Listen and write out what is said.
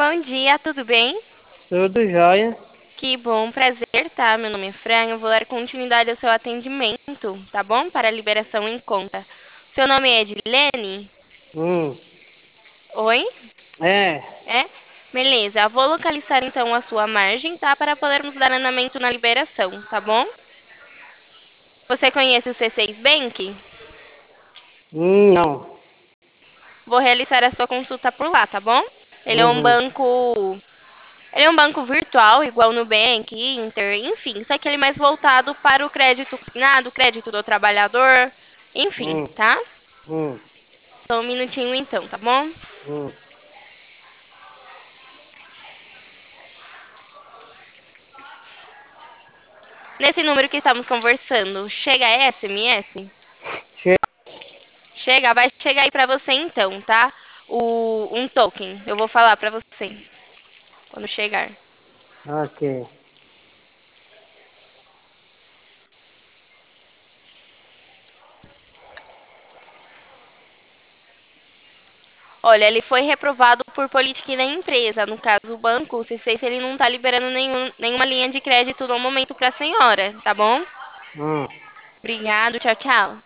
bom dia, tudo bem? Tudo jóia? Que bom, prazer, tá? Meu nome é Fran, eu vou dar continuidade ao seu atendimento, tá bom? Para liberação em conta. Seu nome é Edilene? Hum, Oi? é, É? Beleza, eu vou localizar então a sua margem, tá? Para podermos dar andamento na liberação, tá bom? Você conhece o C6 Bank? não. Vou realizar a sua consulta por lá, tá bom? Ele é um Uhum, banco Ele é um banco virtual, igual o Nubank, Inter, enfim, só que ele é mais voltado para o crédito consignado, crédito do trabalhador, enfim, hum, tá? hum, Só um minutinho então, tá bom? hum. Nesse número que estamos conversando, chega SMS? Che- Chega, vai chegar aí pra você então, tá? Um token, eu vou falar pra você quando chegar. Ok. Olha, ele foi reprovado por política da empresa. No caso, o banco, o C6, ele não tá liberando nenhuma linha de crédito no momento pra senhora, tá bom? Hum. Obrigado, tchau, tchau.